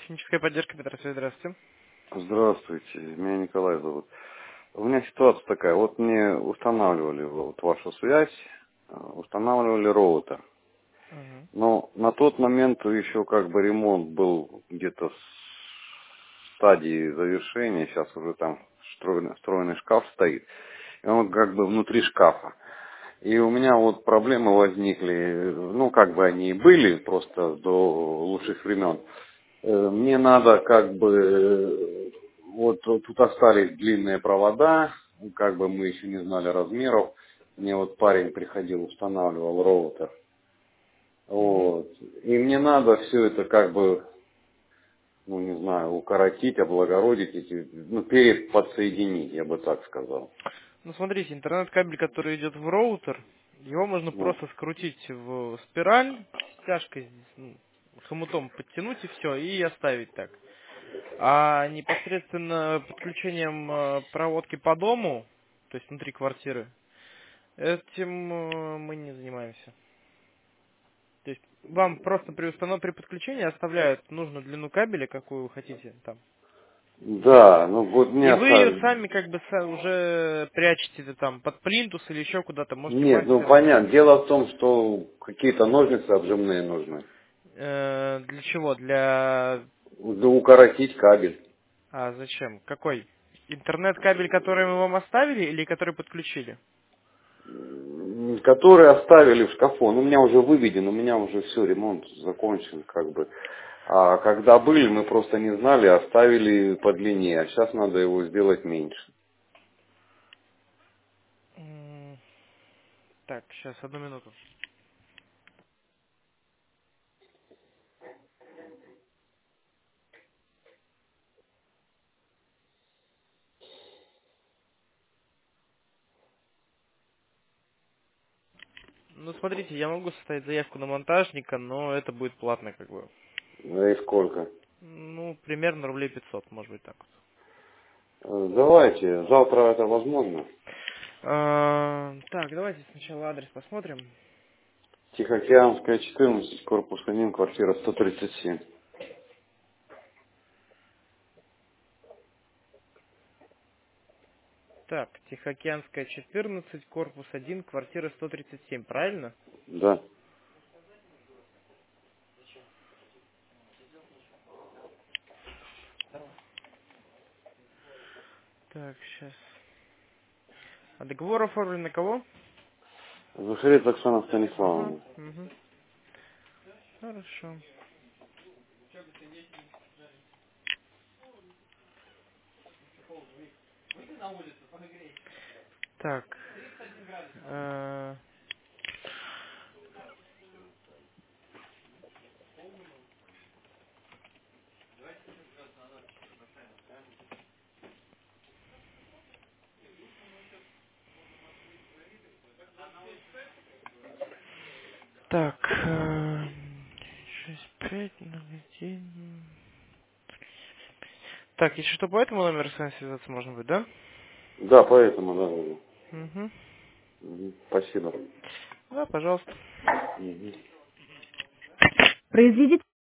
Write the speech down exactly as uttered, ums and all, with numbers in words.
Техническая поддержка, Петросвет, здравствуйте. Здравствуйте, меня Николай зовут. У меня ситуация такая, вот мне устанавливали вот вашу связь, э, устанавливали роутер. Мгм. Но на тот момент еще как бы ремонт был где-то в стадии завершения, сейчас уже там встроенный, встроенный шкаф стоит, и он как бы внутри шкафа. И у меня вот проблемы возникли, ну как бы они и были просто до лучших времен. Э, Мне надо как бы, э, вот вот тут остались длинные провода, как бы мы еще не знали размеров. Мне вот парень приходил, устанавливал роутер. Мгм. Вот. И мне надо все это как бы, ну не знаю, укоротить, облагородить, эти, ну перед подсоединить, я бы так сказал. Ну, смотрите, интернет-кабель, который идет в роутер, его можно Ну, просто скрутить в спираль, стяжкой, здесь, ну, хомутом подтянуть и все, и оставить так. А непосредственно подключением э, проводки по дому, то есть внутри квартиры, этим э, мы не занимаемся. То есть вам просто при установке, при подключении оставляют нужную длину кабеля, какую вы хотите там. да, ну вот мне И вы ее оставили. сами как бы са- уже прячете это там под плинтус или еще куда-то, можете Нет, ну мастера. понятно. Дело в том, что какие-то ножницы обжимные нужны. Э, для чего? Для... Да укоротить кабель. А зачем? Какой? Интернет-кабель, который мы вам оставили или который подключили? М, Которые оставили в шкафу. Ну, у меня уже выведен, у меня уже все, ремонт закончен, как бы. А когда были, мы просто не знали, оставили подлиннее, а сейчас надо его сделать меньше. М, Так, сейчас, одну минуту. Ну, смотрите, я могу составить заявку на монтажника, но это будет платно, как бы. Да и сколько? Ну, примерно рублей пятьсот, может быть, так вот. Э, Давайте, завтра это возможно? А, так, давайте сначала адрес посмотрим. Тихоокеанская, четырнадцать, корпус один, квартира сто тридцать семь. Так, Тихоокеанская, четырнадцать, корпус один, квартира сто тридцать семь, правильно? Да. Так, сейчас. А договор оформлен на кого? Захарец Оксана Ага, Станиславовна. угу. Хорошо. Так. э, Так. э, шесть пять ноль один. Так, если что, по этому номеру с вами связаться можно будет, да? Да, поэтому, да, да, да. Угу. Мгм. Спасибо. Да, пожалуйста. Мгм. Произведите